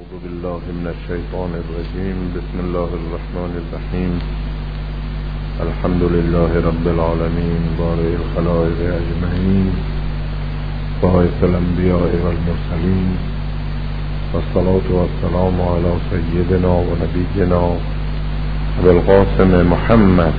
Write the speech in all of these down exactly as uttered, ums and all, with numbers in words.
أعوذ بالله من الشيطان الرجيم. بسم الله الرحمن الرحيم. الحمد لله رب العالمين بارئ الخلائق أجمعين باعث الأنبياء والمرسلين، والصلاة والسلام على سيدنا ونبينا أبي القاسم محمد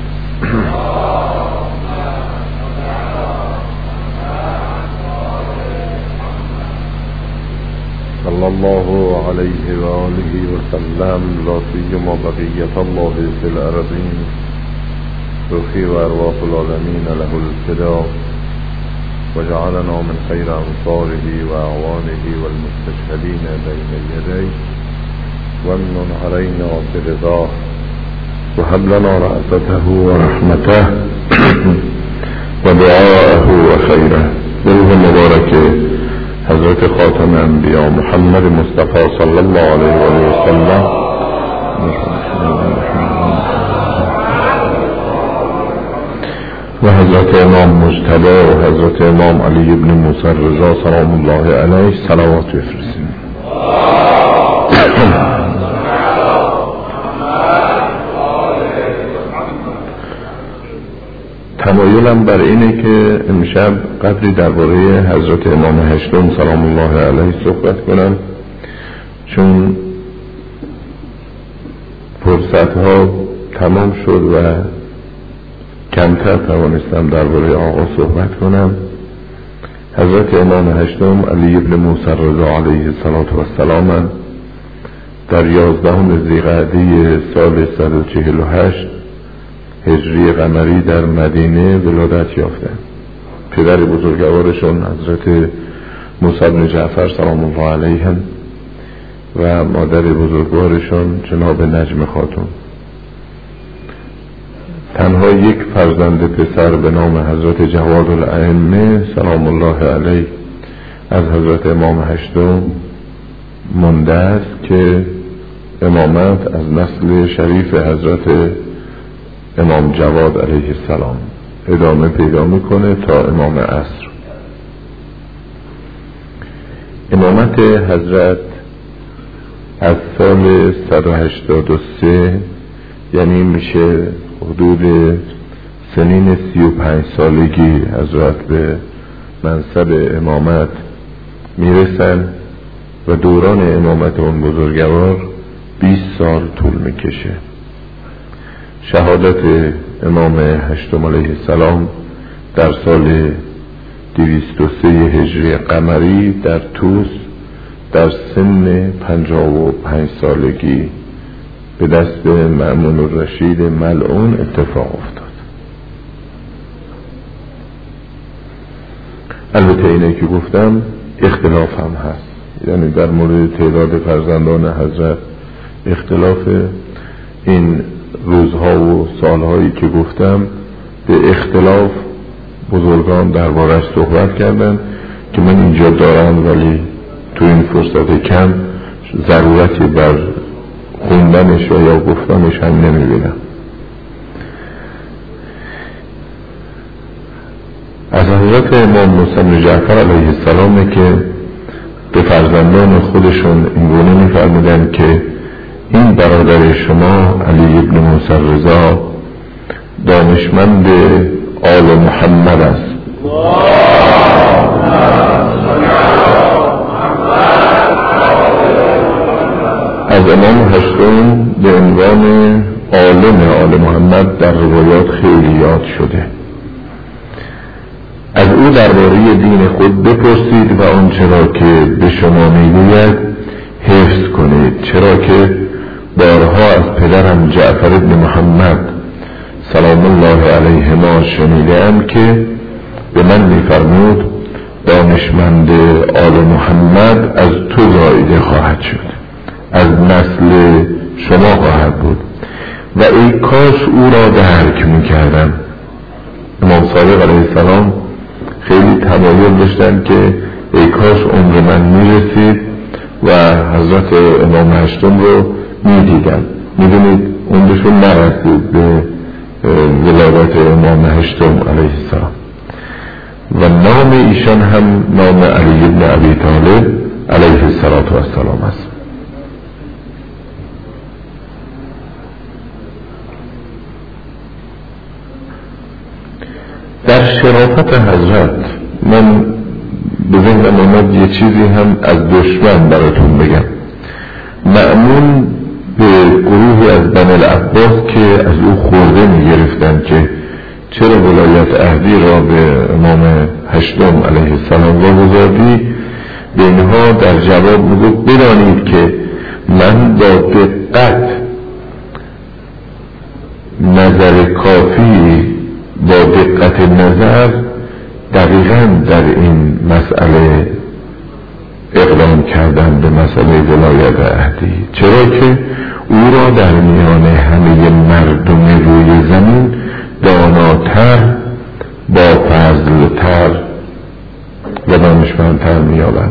صلى الله عليه وآله وسلم، لا سيما بقية الله في الأرضين، روحي وأرواح العالمين له الفداء، وجعلنا من خير أنصاره وأعوانه والمستشهدين بين يديه، وامن علينا برضاه، وهب لنا رأفته ورحمته ودعاءه وخيره. بروح مبارك حضرت خاتم انبیاء محمد مصطفی صلی الله علیه و سلم و حضرت امام مجتبی و حضرت امام علی ابن موسی رضا سلام الله علیه صلوات بفرستیم. تمایلم بر اینه که امشب قدری درباره حضرت امام هشتم سلام الله علیه صحبت کنم، چون فرصت ها تمام شد و کمتر توانستم درباره آقا صحبت کنم. حضرت امام هشتم علی ابن موسی رضا علیه السلام در یازدهم ذیقعده سال صد و چهل و هشت هجری قمری در مدینه ولادت یافتند. پدر بزرگوارشون حضرت موسی بن جعفر سلام الله علیهم و مادر بزرگوارشون جناب نجم خاتون. تنها یک فرزند پسر به نام حضرت جواد الائمه سلام الله علیه از حضرت امام هشتم مانده است که امامت از نسل شریف حضرت امام جواد علیه السلام ادامه پیدا میکنه تا امام عصر. امامت حضرت از سال صد و هشتاد و سه، یعنی میشه حدود سنین سی و پنج سالگی حضرت به منصب امامت میرسن و دوران امامت اون بزرگوار بیست سال طول میکشه. شهادت امام هشتم علیه السلام در سال دویست و سه هجری قمری در طوس در سن پنجاه و پنج سالگی به دست مأمون الرشید ملعون اتفاق افتاد. البته اینه که گفتم اختلاف هم هست، یعنی در مورد تعداد فرزندان حضرت اختلاف. این روزها و سالهایی که گفتم به اختلاف بزرگان دربارش صحبت کردن که من اینجا دارم، ولی تو این فرصت کم ضرورتی بر خوندنش و یا گفتنش هم نمیبینم. از حضرت امام موسی بن جعفر علیه السلام که به فرزندان خودشون اینگونه میفرمودن که این برادر شما علی ابن موسی رضا دانشمند آل محمد است. از امام هشتم به عنوان عالم آل محمد در روایات خیلی یاد شده. از او درباره دین خود بپرسید و آنچه را که به شما میگوید حفظ کنید، چرا که بارها از پدرم جعفر ابن محمد سلام الله علیهما شنیدم که به من میفرمود دانشمند آل محمد از تو زایده خواهد شد، از نسل شما خواهد بود و ای کاش او را درک میکردم. امام صادق علیه السلام خیلی تمایل داشتن که ای کاش عمر من میرسید و حضرت امام هشتم رو میدیدن. میدونید عمرشون نرسید به ولادت امام هشتم علیه السلام و نام ایشان هم نام علی بن ابی طالب علیه السلام است. شرافت حضرت من به ذهنم اومد یه چیزی هم از دشمن براتون بگم. مأمون به گروهی از بنی العباس که از او خورده میگرفتن که چرا ولایت عهدی را به امام هشتم علیه السلام واگذاردی، به اینها در جواب میگفت بدانید که من با دقت نظر کافی با دقت نظر دقیقاً در این مسئله اقدام کردن به مسئله ولایت عهدی، چرا که او را در میان همه مردم روی زمین داناتر، با فضلتر و دانشمندتر میابند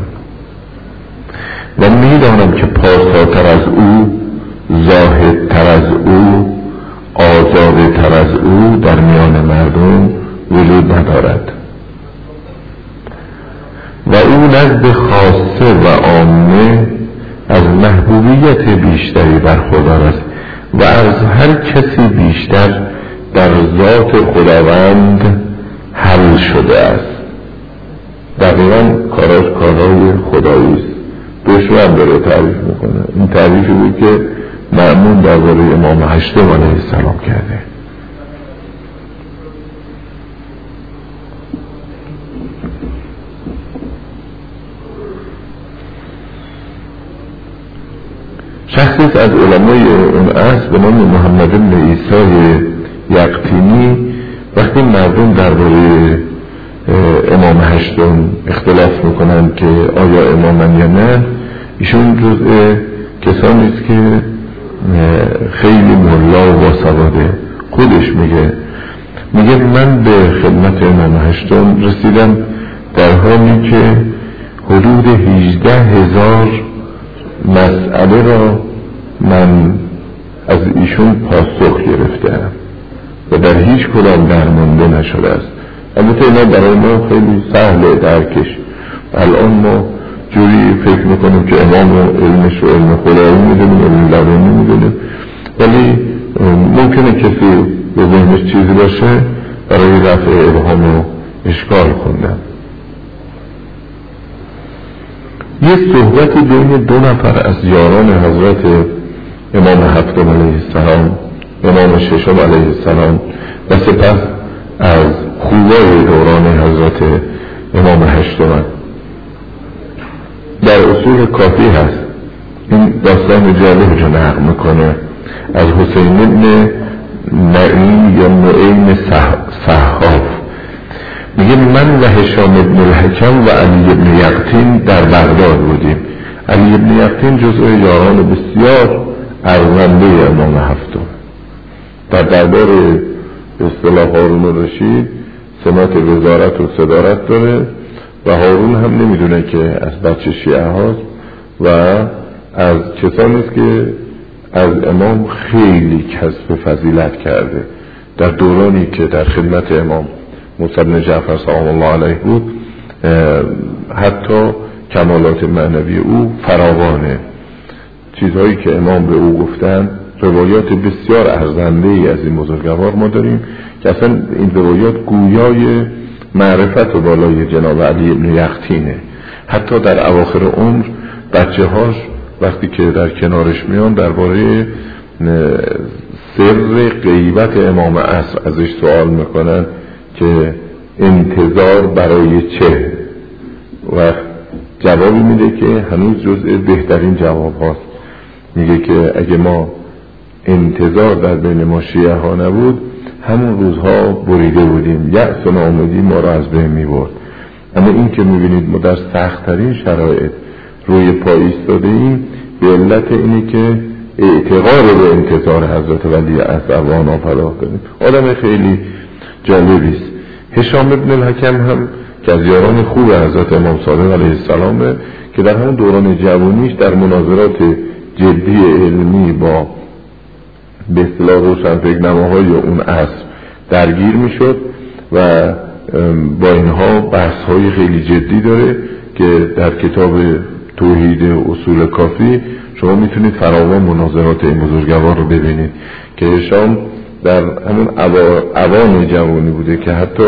و میدانم که پارساتر از او، زاهدتر از او، آزاده تر از او در میان مردم وجود ندارد و او نزد خاصه و عامه از محبوبیت بیشتری برخوردار است و از هر کسی بیشتر در ذات خداوند حل شده است. دقیقا کاراش کارهای خدایی است. دشمن داره تعریف میکنه. این تعریفی بود که مأمون درباره امام هشتم علیه السلام کرده. شخصی از علمای اون عصر به نام محمد بن عیسی یقطینی وقتی مردم درباره امام هشتم اختلاف میکنن که آیا امامن یا نه، ایشون جزء کسانی است که خیلی ملا و باسواده. خودش میگه میگه من به خدمت امام هشتم رسیدم در حالی که حدود هجده هزار مسئله را من از ایشون پاسخ گرفتم و در هیچ کدام درمانده نشده است. البته اینا برای ما خیلی سهله درکش. الان ما جوری فکر میکنیم که امام علمش و علم خدایی میدونیم، علم لدنی میدونیم، ولی ممکنه کسی به ذهنش چیزی باشه برای رفع ابهام و اشکال خوندن. یه صحبتی بین دو نفر از یاران حضرت امام هفتم علیه السلام، امام ششم علیه السلام و سپس از خوبای دوران حضرت امام هشتم در اصول کافی هست. این داستان جالب رو نقل میکنه از حسین ابن نعیم یا نعیم صحاف. میگه من و هشام ابن الحکم و علی ابن یقطین در بغداد بودیم. علی ابن یقطین جزء یاران بسیار ارزنده امام هفتم. در دربار اصطلاح هارون الرشید سمات وزارت و صدارت داره و هارون هم نمیدونه که از بچه شیعه هاست و از کسانی است که از امام خیلی کسب فضیلت کرده. در دورانی که در خدمت امام موسی بن جعفر سلام الله علیه بود حتی کمالات معنوی او فراوانه. چیزهایی که امام به او گفتن، روایات بسیار ارزنده ای از این بزرگوار ما داریم که اصلا این روایات گویای معرفت و بالای جناب علی ابن یقطینه. حتی در اواخر عمر بچه هاش وقتی که در کنارش میان درباره سر غیبت امام عصر ازش سوال میکنن که انتظار برای چه، و جوابی میده که هنوز جزء بهترین جواب هاست. میگه که اگه ما انتظار در بین ما شیعه ها نبود همون روزها بریده بودیم، یأس و ناامیدی ما را از بین میبرد. اما این که میبینید ما در سخت‌ترین شرایط روی پا ایستاده ایم به علت اینه که اعتقاد به انتظار حضرت ولی عصر و ناپراه کنیم. آدم خیلی جالبی است. هشام ابن الحکم هم که از یاران خوب حضرت امام صادق علیه السلامه که در همون دوران جوانیش در مناظرات جدی علمی با به اصطلاح روشنفکرنماهای اون عصر درگیر میشد و با اینها بحث های خیلی جدی داره که در کتاب توحید اصول کافی شما میتونید فراوان مناظرات این بزرگوار رو ببینید که هشام در همون اوان جوانی بوده که حتی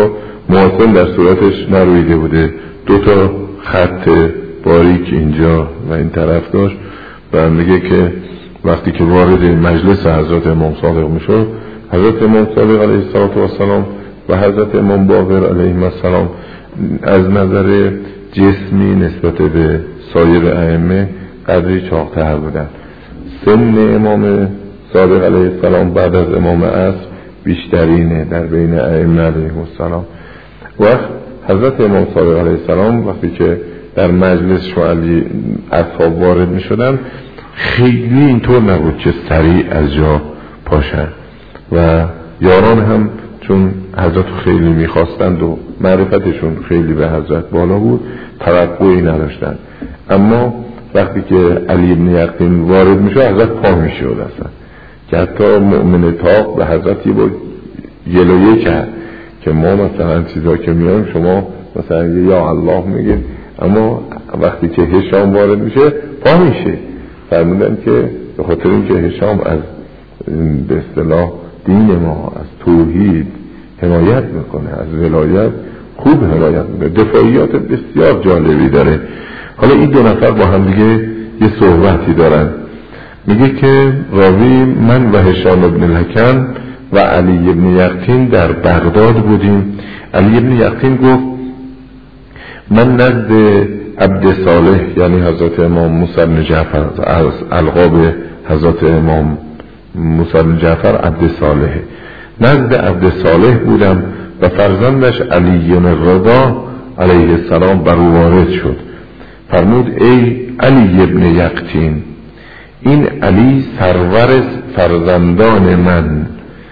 محسن در صورتش نرویده بوده، دو تا خط باریک اینجا و این طرف داشت و میگه که وقتی که وارد مجلس حضرت امام صادق میشد، حضرت امام صادق علیه السلام و حضرت امام باقر علیه السلام از نظر جسمی نسبت به سایر ائمه قدری چاق‌تر بودن. سن امام صادق علیه السلام بعد از امام عصر بیشترینه در بین ائمه علیه السلام. وقت حضرت امام صادق علیه السلام وقتی که در مجلس شعلی اصحاب وارد می شدن، خیلی اینطور نبود که سریع از جا پاشن و یاران هم چون حضرت خیلی میخواستند و معرفتشون خیلی به حضرت بالا بود توقعی نداشتن، اما وقتی که علی بن یقطین وارد میشد حضرت پا میشد اصلا، که حتی مؤمن طاق به حضرت یه بار گلایه کرد که ما مثلا چیزا که میایم شما مثلا یا الله میگید، اما وقتی که هشام وارد میشه پا میشه. فرمودن که به خاطر اینکه هشام از به اصطلاح دین ما از توحید حمایت میکنه، از ولایت خوب حمایت میکنه، دفاعیات بسیار جالبی داره. حالا این دو نفر با هم دیگه یه صحبتی دارن. میگه که راوی من و هشام ابن الحکم و علی ابن یقطین در بغداد بودیم. علی ابن یقطین گفت من نزد عبد صالح یعنی حضرت امام موسی بن جعفر، از القاب حضرت امام موسی بن جعفر عبد صالح، نزد عبد صالح بودم و فرزندش علی الرضا علیه السلام بر او وارد شد. فرمود ای علی ابن یقطین، این علی سرور فرزندان من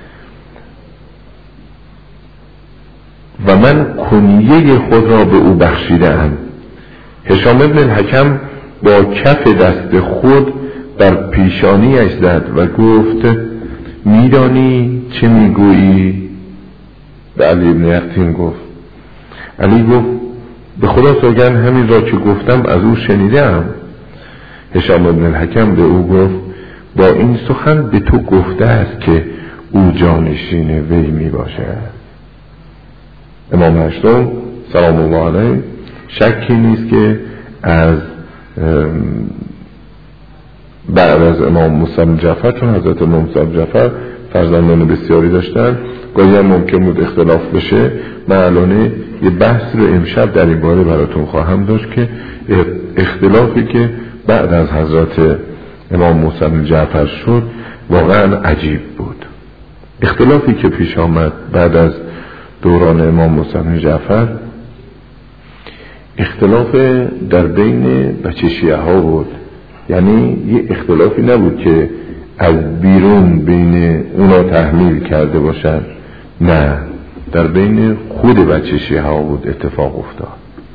و من کنیه خود را به او بخشیدم. هشام ابن الحکم با کف دست خود بر پیشانیش زد و گفت میدانی چه میگویی؟ به علی ابن یقطین گفت. علی گفت به خدا سوگند همین را که گفتم از او شنیدم. هشام ابن الحکم به او گفت با این سخن به تو گفته است که او جانشین وی می باشد. امام هشتم سلام الله علیه شکی نیست که از بعد از امام موسی بن جعفر، چون حضرت امام موسی بن جعفر فرزندان بسیاری داشتن، گاهی هم ممکن بود اختلاف بشه. من الان یه بحث رو امشب در این باره براتون خواهم داشت که اختلافی که بعد از حضرت امام موسی بن جعفر شد واقعا عجیب بود. اختلافی که پیش آمد بعد از دوران امام موسی بن جعفر اختلاف در بین بچه شیعه ها بود، یعنی یه اختلافی نبود که از بیرون بین اونا تحمیل کرده باشن، نه، در بین خود بچه شیعه ها بود اتفاق افتاد.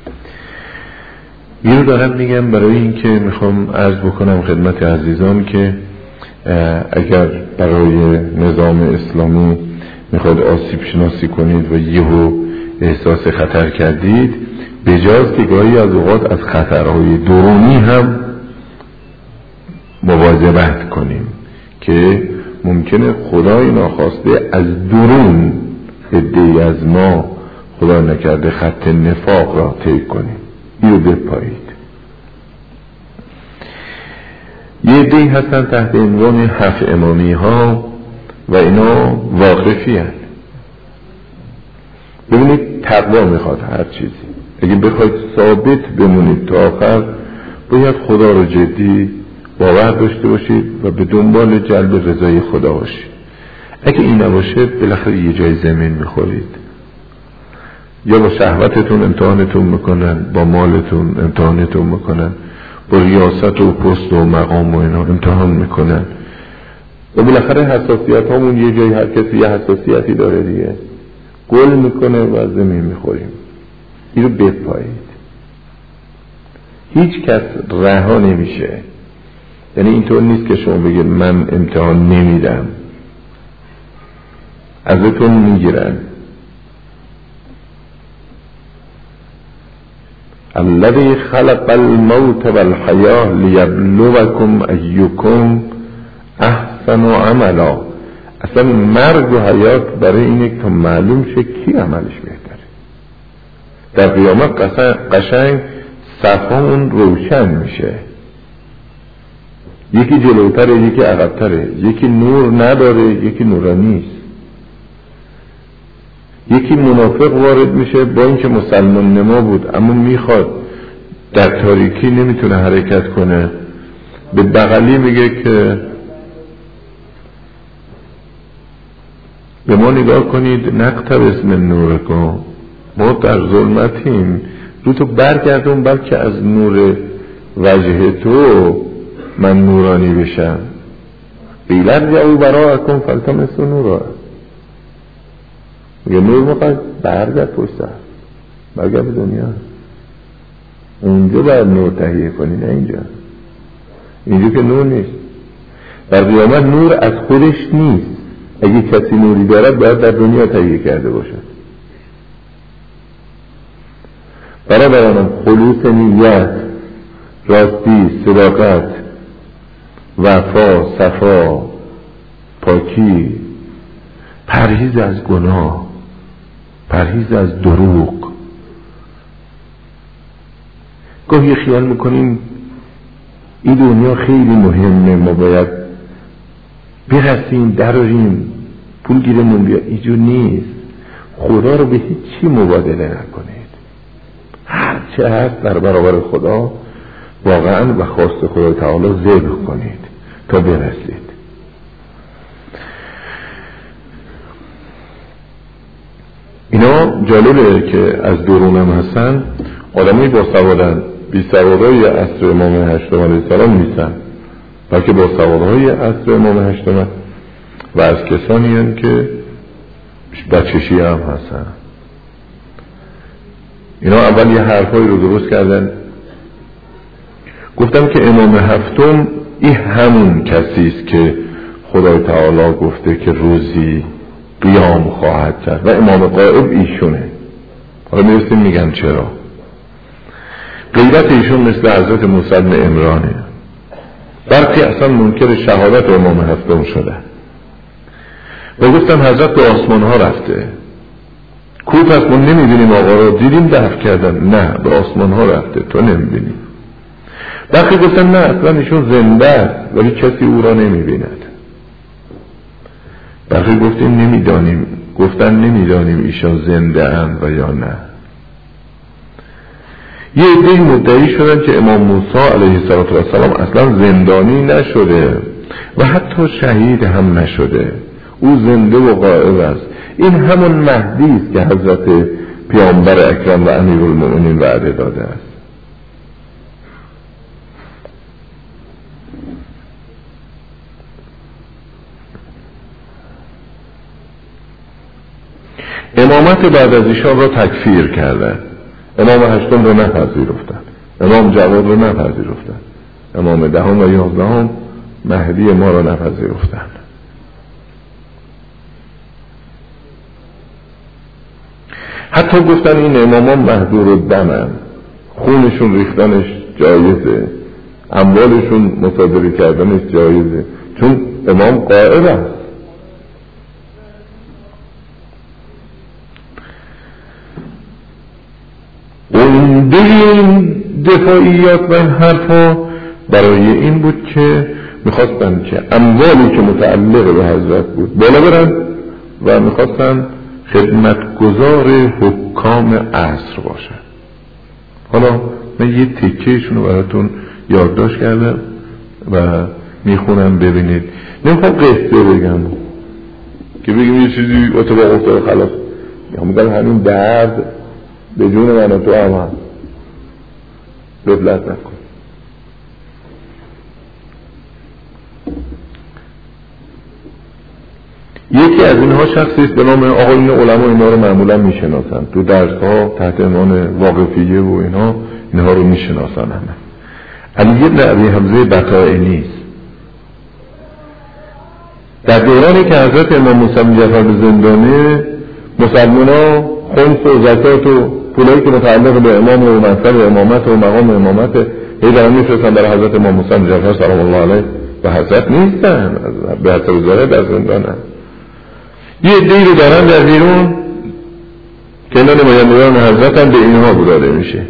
اینو دارم میگم برای اینکه میخوام عرض بکنم خدمت عزیزان که اگر برای نظام اسلامی میخواد آسیب شناسی کنید و یهو احساس خطر کردید، بجاست که گاهی از اوقات از خطرهای درونی هم مواظبت کنیم که ممکنه خدای ناخواسته از درون عده‌ای از ما خدا نکرده خط نفاق را طی کنیم. اینو بپایید. یه عده‌ای هستن تحت عنوان هفت امامی ها و اینا واقفی هست. ببینید تقوا میخواد هر چیزی. اگه بخواید ثابت بمونید تا آخر باید خدا رو جدی باور داشته باشید و به دنبال جلب رضای خدا باشید. اگه این نباشه بالاخره یه جای زمین میخورید. یا با شهوتتون امتحانتون میکنن، با مالتون امتحانتون میکنن، با ریاست و پست و مقام و اینا امتحان میکنن و بالاخره حساسیت همون یه جای هر کسی یه حساسیتی داره دیگه، گل میکنه و زمین میخوریم. این رو بپایید. هیچ کس رها نمیشه. یعنی اینطور نیست که شما بگید من امتحان نمیدم، ازتون میگیرن. الذی خلق الموت والحیاه لیبلوکم ایکم احسن عملا. اصلا مرگ و حیات برای اینه که معلوم شه کی عملش بهتره. در قیامت قشنگ صفها اون روشن میشه، یکی جلوتره یکی عقبتره، یکی نور نداره یکی نورانیست، یکی منافق وارد میشه با اینکه مسلمان نما بود اما میخواد در تاریکی نمیتونه حرکت کنه، به بغلی میگه که به ما نگاه کنید نقتبس من نورکم، ما در ظلمتیم، رو تو برگردون بلکه از نور وجه تو من نورانی بشم. قیلت یا او برا اکن فلتمسوا نورا، میگه نور میخواد برگرد پشت سر، برگرد به دنیا، اونجا باید نور تهیه کنی نه اینجا. اینجا که نور نیست. در قیامت نور از خودش نیست، اگه کسی نوری دارد باید در دنیا تهیه کرده باشد. برادرانم خلوص نیت، راستی، صداقت، وفا، صفا، پاکی، پرهیز از گناه، پرهیز از دروغ. گاهی خیال میکنیم این دنیا خیلی مهمه، ما باید برسیم دراریم پول گیرمون بیا. اینجور نیست. خدا رو به هیچ چی مبادله نکنید، هر چه هست در برابر خدا واقعا و خواست خدا تعالی ذبح کنید تا برسید. اینا جالبه که از درونم هستن آدمی با سوادن، بی سوادهای عصر امام هشتم علیه السلام نیستن، بلکه با سوادهای عصر امام هشتم و از کسانی هستن که بچه شیعه هم هستن. اینا اول یه حرفایی رو درست کردن، گفتم که امام هفتم این همون کسیست که خدای تعالی گفته که روزی قیام خواهد کرد و امام غائب ایشونه. حالا میرسیم میگن چرا. غیبت ایشون مثل حضرت موسی بن عمرانه، برخی اصلا منکر شهادت امام هفتم شده و گفتن حضرت به آسمان ها رفته. کوف هست ما نمیبینیم آقا رو، دیدیم دفع کردن، نه به آسمان ها رفته تو نمیبینیم. برخی گفتن نه اصلا ایشون زنده است ولی کسی او را نمیبیند. برخی گفتیم نمیدانیم، گفتن نمیدانیم ایشان زنده اند و یا نه. یه عده مدعی شدن که امام موسی علیه السلام اصلا زندانی نشده و حتی شهید هم نشده، او زنده و غائب است. این همون مهدی است که حضرت پیامبر اکرم و امیرالمؤمنین وعده داده است. امامت بعد از ایشان را تکفیر کردن. امام هشتم را نپذیرفتن، امام جواد را نپذیرفتن، امام دهم و یازدهم مهدی ما را نپذیرفتن. حتی گفتن این امامان محظور الدمن، خونشون ریختنش جایزه، اموالشون مصادره کردنش جایزه، چون امام قائب است. عمده این دفاعیات و این حرفا برای این بود که میخواستن که اموالی که متعلق به حضرت بود بالا برن و میخواستن خدمتگزار حکام عصر باشن. حالا من یه تکهشون رو براتون یادداشت کردم و میخونم ببینید. نمیخوام قصه بگم که بگیم یه چیزی اتفاق افتاد خلاص، میگم همین درد به جون من و تو هم هم غفلت نکن. یکی از اینها شخصی است به نام آقا، این علما اینا رو معمولا میشناسن تو درس ها تحت عنوان واقفیه و اینها اینها رو میشناسن همه. علی بن ابی حمزه بطائنی است. در دورانی که حضرت امام موسی جعفر به زندانه، مسلمان ها خمس و زکات و پولایی که متعلق به امام و منصب امامت و مقام امامت هی دارن میفرستن در حضرت امام موسی جعفر سلام الله علیه و حضرت نیستن، به حسب ظاهر در زندانن. یه عده‌ای رو دارن در بیرون که اینا نمایندگان حضرت هم به اینها بلاده میشه.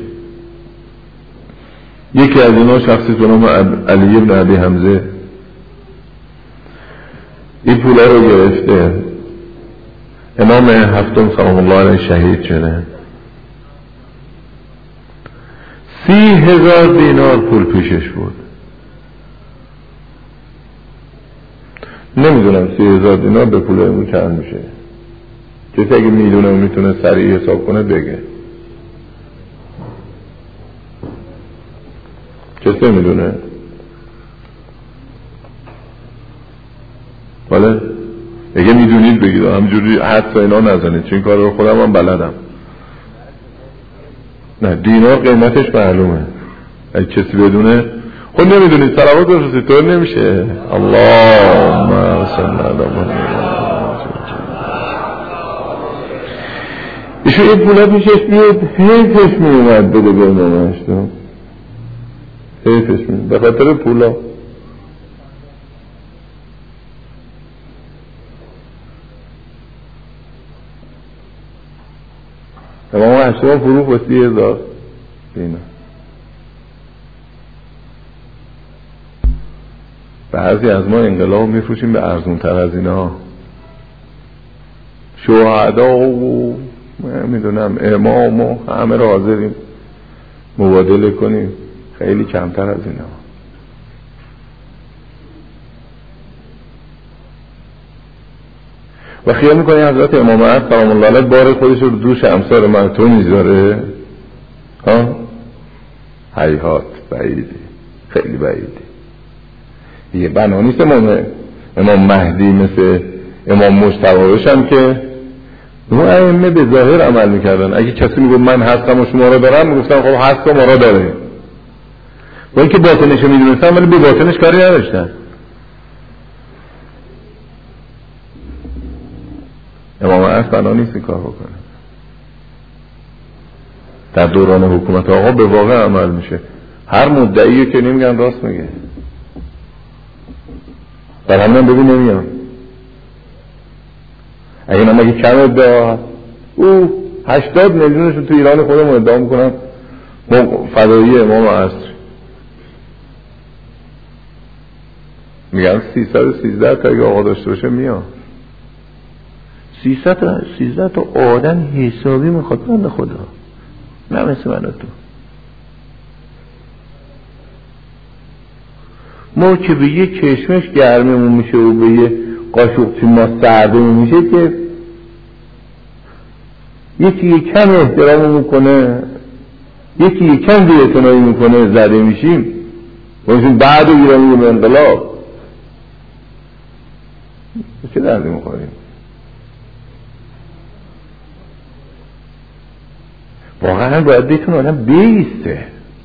یکی از اینا شخصی به نام علی ابن ابی حمزه این پوله رو گرفته. امام هفتم سلام الله علیه شهید شده. سی هزار دینار پول پیشش بود. نمیدونم سی هزار دینار به پول اون چند میشه. کسی اگه میدونه و میتونه سریع حساب کنه بگه. کسی میدونه؟ بله؟ اگه میدونید بگید، همجوری حدس اینا نزنید، چون این کار رو خودم هم بلدم. نه دینار قیمتش معلومه، اگه کسی بدونه. خود نمیدونید صلوات بفرستید طور نمیشه. اللهم صل علی محمد. ایشون این پولا پیشش بیاد حیفش میومد بده به امام هشتم، حیفش میومد به خاطر پولا. امام هشتم فروخ با سی هزار دینار. بعضی از ما انقلاب میفروشیم به ارزون تر از اینا. شهدا و میدونم امام و همه رو حاضریم مبادله کنیم، خیلی کمتر از اینا. و خیال میکنی حضرت امام عصر سلام الله علیه بار خودش رو دوش امثال من تو میذاره؟ ها؟ حیحات بعیده، خیلی بعیده. یه بنا نیست امام امام مهدی مثل امام مجتبی هم که اون ائمه به ظاهر عمل میکردن. اگه کسی میگه من هستم و شما را دارم، میگفتن خب هست و ما را داره. و اینکه باطنش رو میدونستن ولی به باطنش کاری نداشتن. امام عصر بنا نیست این کار بکنه. در دوران حکومت آقا به واقع عمل میشه. هر مدعیه که نمیگن راست میگه. در همین ببین نمیان. اگه من اگه کم ادعا او هشتاد میلیونشو تو ایران خودمون ادعا میکنم فدایی امام عصر، میگن سیصد و سیزده تا اگه آقا داشته باشه میان. سیصد و سیزده تا آدم حسابی میخواد بنده خدا، نه مثل من و تو. ما که به یه کشمش گرممون میشه و به یه قاشق ما سردمون میشه که یکی یک کم احترام میکنه، یکی یک کم بی‌اعتنایی میکنه، زده میشیم. باشیم بعد ایرانی به انقلاب چه دردی میخوریم؟ واقعا باید بیتون آدم بیسته.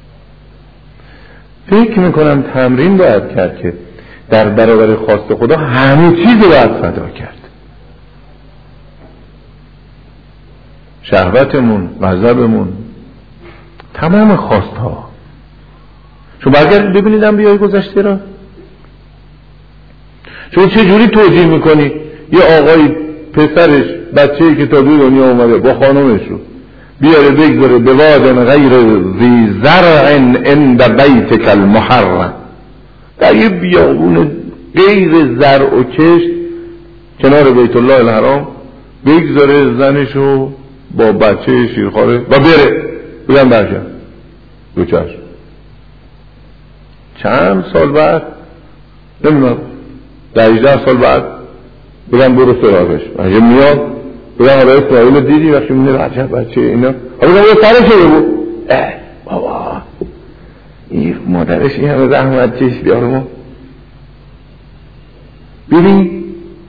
فکر میکنم تمرین باید کرد که در برابر خواست خدا همه چیز رو باید فدا کرد. شهوتمون، غضبمون، تمام خواست ها. شما برگرد ببینیدم بیای گذشته را. شما چه جوری توجیه میکنی یه آقای پسرش بچه‌ای که تا دو دنیا اومده با خانومش رو بیاره بگذاره به وادن غیر ذی زرع عند بیتک المحرم، در یه بیابون غیر زرع و کشت کنار بیت الله الحرام بگذاره زنشو با بچه شیرخواره و بره بگم برشم دو چشم. چند سال بعد نمیدونم دوازده سال بعد بگم برو سراغش، اگه میاد بگم حالا اسرائیل دیدی وقتی میده عجب بچه اینا، بگم یه سرشه بگو اه بابا این مادرش این همه زحمت چیش بیاره ما ببین.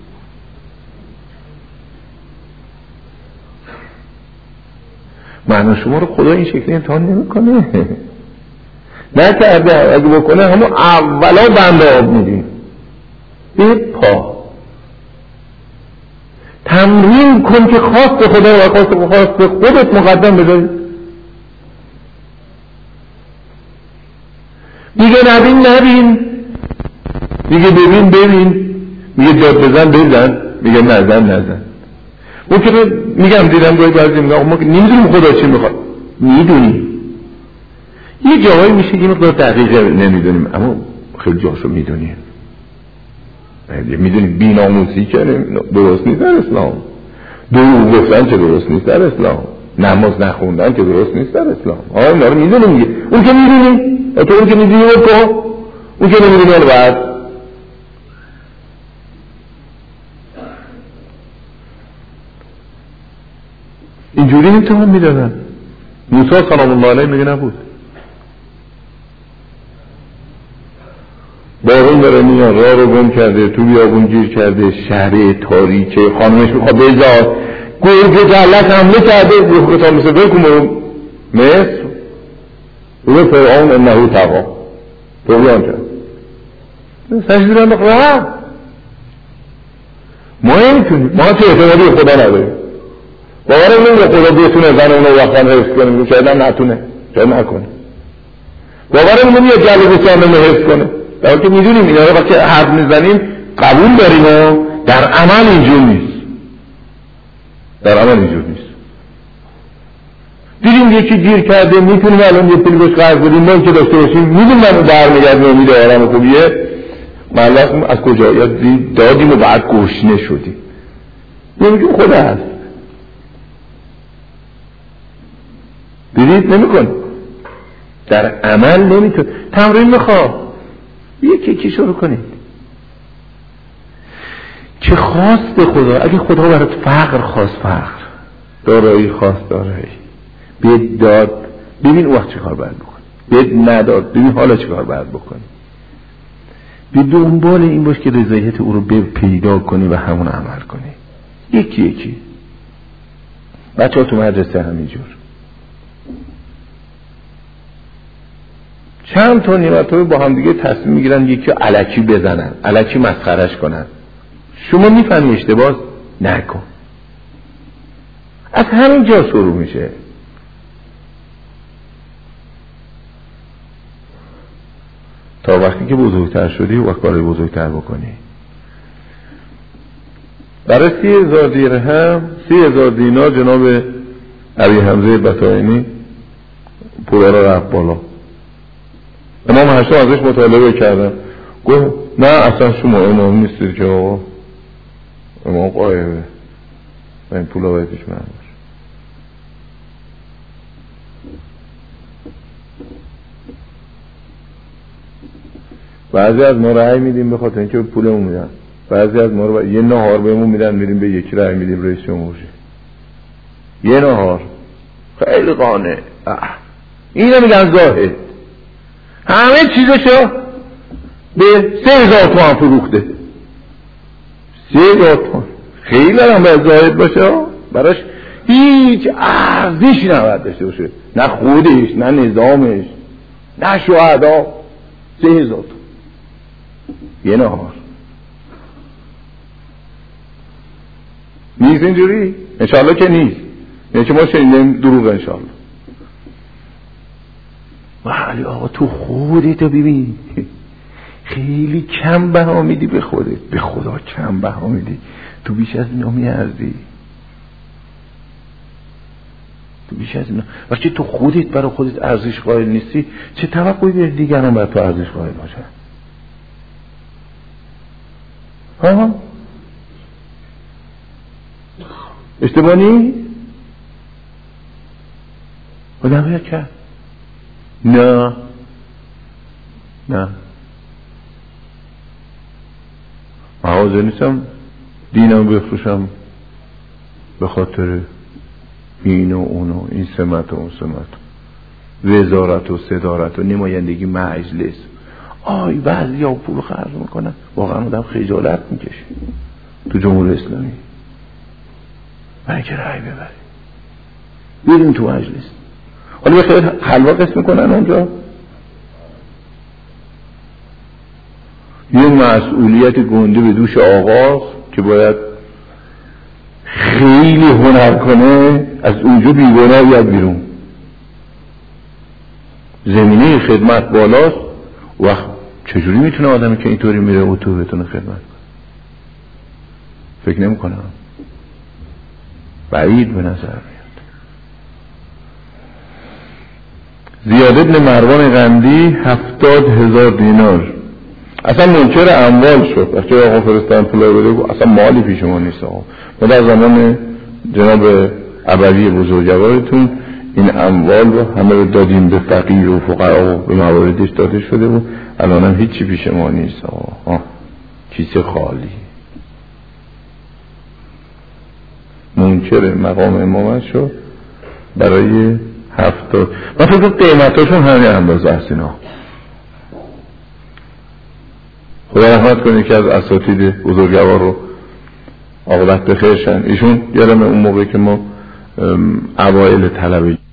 معنی شما رو خدا این شکلی امتحان نمی کنه، نه کرده. اگه بکنه همون اولا بنده آب میدیم به پا. تمرین کن که خواست خدا و خواست خواست خودت مقدم بداری. میگه نبین نبین، میگه ببین ببین، میگه داد بزن بزن، میگه نزن نزن. اون که میگم دیدم گاهی بعضی میگم ما که نمیدونیم خدا چی میخواد. میدونیم یه جاهایی میشه یه مقدار دقیقه نمیدونیم اما خیلی جاشو میدونیم. میدونیم بی‌ناموسی که درست نیست در اسلام، دروغ گفتن که درست نیست در اسلام، نماز نخوندن که درست نیست در اسلام. آره اینا رو میدونیم. اون که میدونیم تو اون که میدونیم تو اون که نمیدونیم بعد اینجوری امتحان میدادن. موسی سلام الله علیه میگه نبود. بارون داره میاد، راه رو گم کرده، تو بیابون گیر کرده، شهر تاریکه، خانمش میخواد بجاد، گرگ جلت حمله کرده، روح کتاب مثل بکن مصر روح فرعون انهو طغی طغیان کرد سجدیدن بخواه. ما نمیتونیم، ما چه اعتمادی خدا نداریم. باورم نمیده خدا بتونه زن اونو وقتا حفظ کنه، شاید هم نتونه، شاید نکنه. باورم نمیده جلو بسامه حفظ کنه، در حالی که میدونیم اینا رو وقتی حرف میزنیم قبول داریم و در عمل اینجور نیست. در عمل اینجور نیست. دیدیم یکی گیر کرده، میتونیم الان یه پول بهش قرض بدیم، ما که داشته باشیم میدونیم من برمیگردیم امید آرام خوبیه ملک از کجا یاد دادیم و بعد گشنه شدیم. نمیگیم خدا هست. دیدید نمیکن، در عمل نمیتون. تمرین میخواه یکی یکی شروع کنید که خواست خدا. اگه خدا برات فقر خواست فقر، دارایی خواست دارایی، بید داد ببین وقت چه کار باید بکنی، بید نداد ببین حالا چه کار باید بکنی. به دنبال این باش که رضایت او رو پیدا کنی و همون عمل کنی. یکی یکی. بچه ها تو مدرسه همینجور چند تا نیمتوی با هم دیگه تصمیم میگیرن یکی الکی بزنن، الکی مسخرش کنن. شما میفهمی اشتباه نکن. از همین جا شروع میشه. تا وقتی که بزرگتر شدی و کار بزرگتر بکنی. برای سی هزار درهم سی هزار دینار جناب ابی حمزه بطائنی پولا را رفت بالا. امام هشتم ازش مطالبه کردن، گفت نه اصلا شما امام نیستید که آقا، امام قایبه و این پولا باید پیش من باشه. بعضی از ما رأی میدیم به خاطر اینکه پولمون میدن، بعضی از ما رو یه نهار بهمون میدن میریم به یکی رأی میدیم رئیس جمهور شه. یه نهار خیلی قانع. اینو میگن زاهد، همه چیزشو به سه هزار تومن فروخته. سه هزار تومن خیلی هم باید زاهد باشه، براش هیچ ارزشی نباید داشته باشه، نه خودش نه نظامش نه شهدا. سه هزار تومن یه نهار. نیست اینجوری؟ انشاءالله که نیست، یعنی که ما شنیدیم دروغ انشاءالله. ولی آقا تو خودتو ببین، خیلی کم بها میدی به خودت، به خدا کم بها میدی. تو بیش از اینا میارزی، تو بیش از اینا. وقتی تو خودت برای خودت ارزش قائل نیستی، چه توقعی داری دیگران برای تو ارزش قائل باشن؟ ها اشتباه نی؟ آدم باید کرد. نه نه من حاضر نیستم دینم بفروشم به خاطر این و اون و این سمت و اون سمت، وزارت و صدارت و نمایندگی مجلس. آی بعضی ها پول خرج میکنن واقعا آدم خجالت میکشه تو جمهوری اسلامی. برای که رأی ببری بریم تو مجلس، حالا بخیر حلوا قسم میکنن اونجا. یه مسئولیت گنده به دوش آقاست که باید خیلی هنر کنه، از اونجا بیگناه بیاد بیرون. زمینه خدمت بالاست. وقت چجوری میتونه آدمی که اینطوری میره او تو بتونه خدمت کنه؟ فکر نمی کنم. بعید به نظر میاد. زیاد ابن مروان قندی هفتاد هزار دینار، اصلا منکر اموال شد. وقتی آقا فرستان پول بده اصلا مالی پیش ما نیست آقا، ما در زمان جناب ابوی بزرگوارتون این اموال رو همه رو دادیم به فقیر و فقرا و به مواردش داده شده و الان هم هیچی پیش ما نیست آقا، کیسه خالی. منکر مقام امامت شد برای هفتاد. من فکر قیمتاشون همین اندازه است اینا. خدا رحمت کنه که از اساتید بزرگوار رو عاقبت بخیر شن. ایشون یادم اون موقع که ما اوایل طلبه